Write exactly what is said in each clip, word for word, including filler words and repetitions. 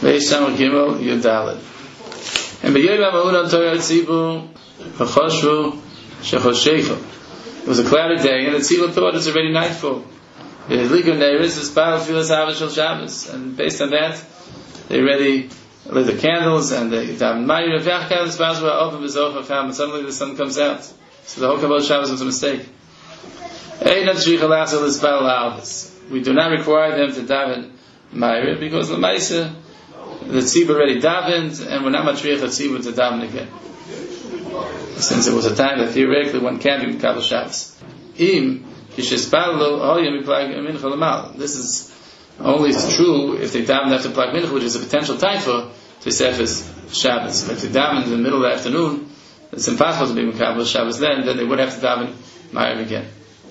Veisham Gimel Yudalid. And B'Yom Ha'Ma'un Torah Tzibu V'Choshvu Shechoshefu. It was a cloudy day, and the Tzibur thought it's already nightfall. And based on that, they already lit the candles and they davened Ma'ariv. And suddenly the sun comes out. So the whole Kabbalah Shabbos was a mistake. We do not require them to daven Ma'ariv because the Maisa, the Tzibur already davened, and we're not matriach the Tzibur to daven again. Since it was a time that theoretically one can be Kabbalah Shabbos. Im This is only true if they daven after Plak Mincha, which is a potential time for Tosefes Shabbos. But if they daven in the middle of the afternoon, it's impossible to be Kabbalah Shabbos then, then they would have to daven Ma'ariv again.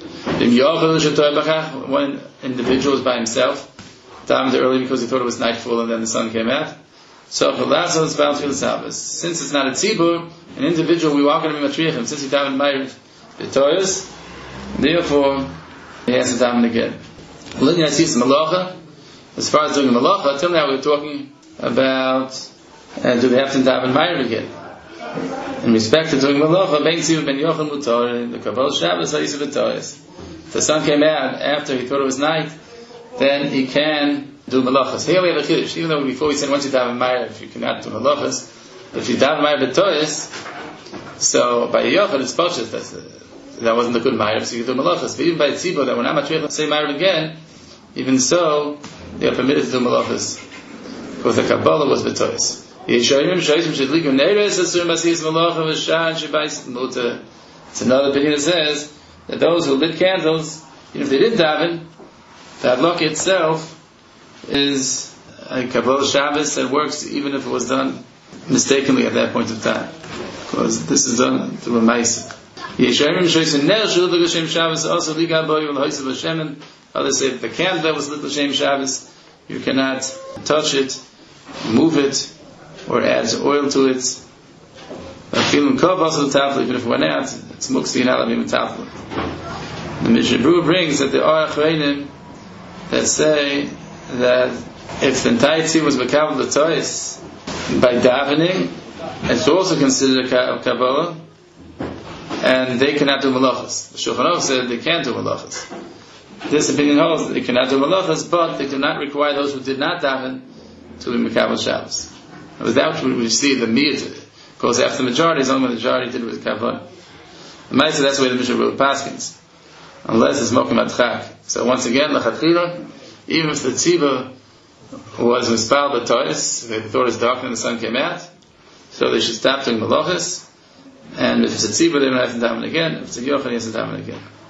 One individual is by himself, davened early because he thought it was nightfall and then the sun came out. So since it's not a tzibur, an individual, we are going to be matriachim. Since he davened Ma'ariv B'Toyos, therefore, he has to daven again. As far as doing the malacha, till now we were talking about uh, do they have to daven Ma'ariv again? In respect to doing malacha, ben tzibur ben yochel mutar, the Kabbalah Shabbos ha'yisa v'toyos. The sun came out after he thought it was night, then he can do malachas. Here we have a chiddush. Even though before we said once you daven Ma'ariv, you cannot do malachas, but if you daven Ma'ariv v'toyos, so by yochel it's poshut. That's uh, that wasn't a good Ma'ariv, so you can do malachas. But even by tzibur, that we're not matriach to say Ma'ariv again, even so, they are permitted to do malachas. Because the Kabbalah was v'toyos. It's another opinion that says that those who lit candles, even if they didn't daven, that hadlaka itself is a Kabbalah Shabbos that works even if it was done mistakenly at that point of time. Because this is done through a ma'aseh. Others say that the candle that was lit l'shem Shabbos, you cannot touch it, move it, or add oil to it. Even if it went out, it's muktzah not even tafel. The Mishnah Berurah brings that there are achreinim that say that if the entire tzibur was mekabel l'toyos by davening, it's also considered a Kabbalah, and they cannot do malachas. The Shulchan Aruch said they can't do malachas. This opinion holds that they cannot do malachas, but they do not require those who did not daven to be mekabel Shabbos. Without which we see the miyat goes after the majority, is only when the majority did it with kavanah. The Maisa, that's the way the Mishnah Berurah paskins, unless it's mokum adchak. So once again, l'chatchila, even if the tzibur was mispal b'toyos, they thought it was dark and the sun came out, so they should stop doing malachas. And if it's a tzibur, they don't have to daven again. If it's a yochel, he has to daven again.